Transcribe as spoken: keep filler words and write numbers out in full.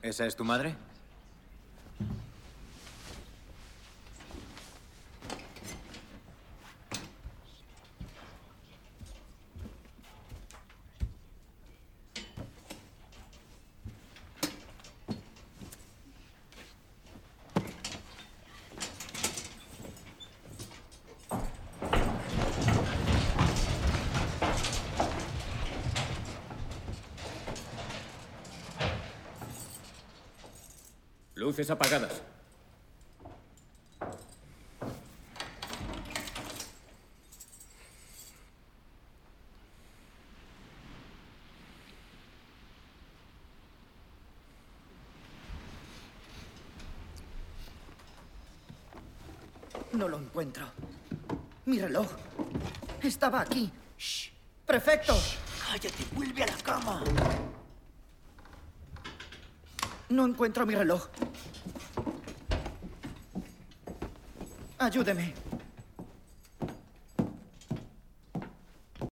¿Esa es tu madre? Luces apagadas. No lo encuentro. Mi reloj. Estaba aquí. Shh. ¡Prefecto! Shh. ¡Cállate! ¡Vuelve a la cama! No encuentro mi reloj. Ayúdeme.